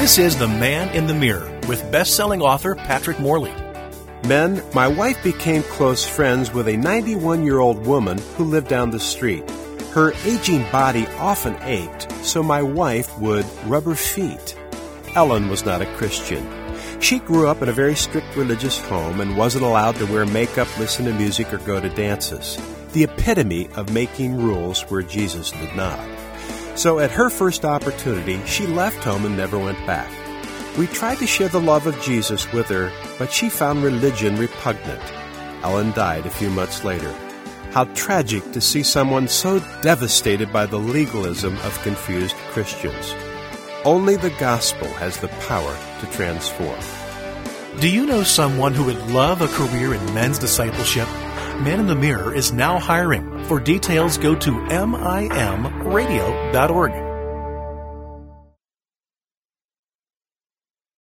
This is The Man in the Mirror with best-selling author Patrick Morley. Men, my wife became close friends with a 91-year-old woman who lived down the street. Her aging body often ached, so my wife would rub her feet. Ellen was not a Christian. She grew up in a very strict religious home and wasn't allowed to wear makeup, listen to music, or go to dances. The epitome of making rules where Jesus did not. So at her first opportunity, she left home and never went back. We tried to share the love of Jesus with her, but she found religion repugnant. Ellen died a few months later. How tragic to see someone so devastated by the legalism of confused Christians. Only the gospel has the power to transform. Do you know someone who would love a career in men's discipleship? Man in the Mirror is now hiring. For details, go to mimradio.org.